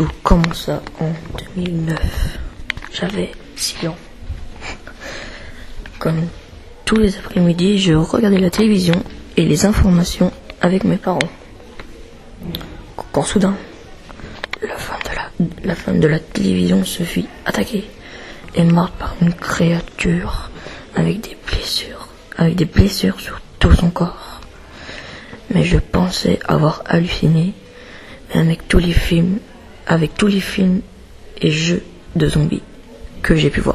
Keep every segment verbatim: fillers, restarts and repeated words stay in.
Tout commença en deux mille neuf. J'avais six ans. Comme tous les après-midi, je regardais la télévision et les informations avec mes parents. Quand soudain, la femme de la, la femme de la télévision se fit attaquer et morte par une créature avec des blessures, avec des blessures sur tout son corps. Mais je pensais avoir halluciné, mais avec tous les films, avec tous les films et jeux de zombies que j'ai pu voir.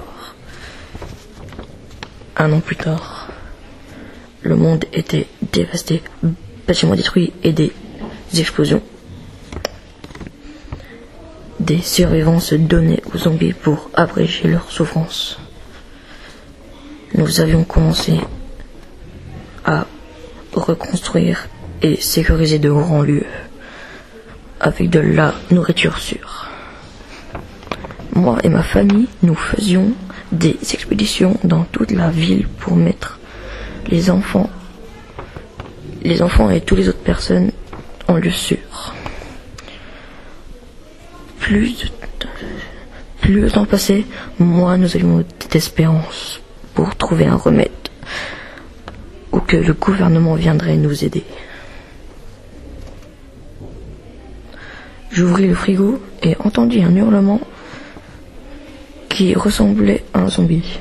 Un an plus tard, le monde était dévasté, bâtiments détruits et des explosions. Des survivants se donnaient aux zombies pour abréger leur souffrance. Nous avions commencé à reconstruire et sécuriser de grands lieux avec de la nourriture sûre. Moi et ma famille, nous faisions des expéditions dans toute la ville pour mettre les enfants, les enfants et toutes les autres personnes en lieu sûr. Plus, de, plus le temps passait, moins nous avions d'espérance pour trouver un remède ou que le gouvernement viendrait nous aider. J'ouvris le frigo et entendis un hurlement qui ressemblait à un zombie.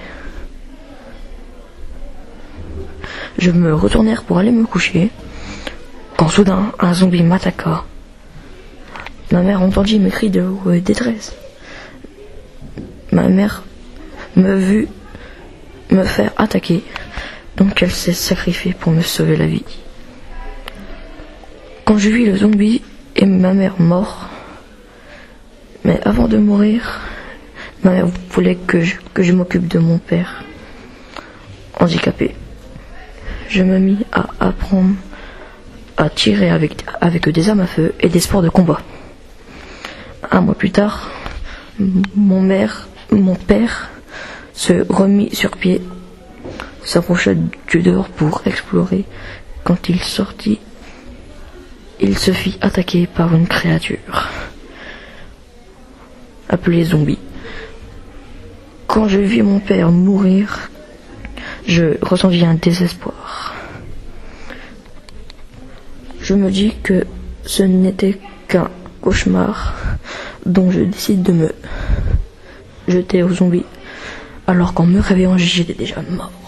Je me retournai pour aller me coucher, quand soudain un zombie m'attaqua. Ma mère entendit mes cris de détresse. Ma mère me vit me faire attaquer, donc elle s'est sacrifiée pour me sauver la vie. Quand je vis le zombie et ma mère mort, mais avant de mourir, ma mère voulait que je, que je m'occupe de mon père, handicapé. Je me mis à apprendre à tirer avec, avec des armes à feu et des sports de combat. Un mois plus tard, mon, mère, mon père se remit sur pied, s'approcha du dehors pour explorer. Quand il sortit, il se fit attaquer par une créature appelée zombie. Quand je vis mon père mourir, je ressentis un désespoir. Je me dis que ce n'était qu'un cauchemar dont je décide de me jeter aux zombies, alors qu'en me réveillant, j'étais déjà mort.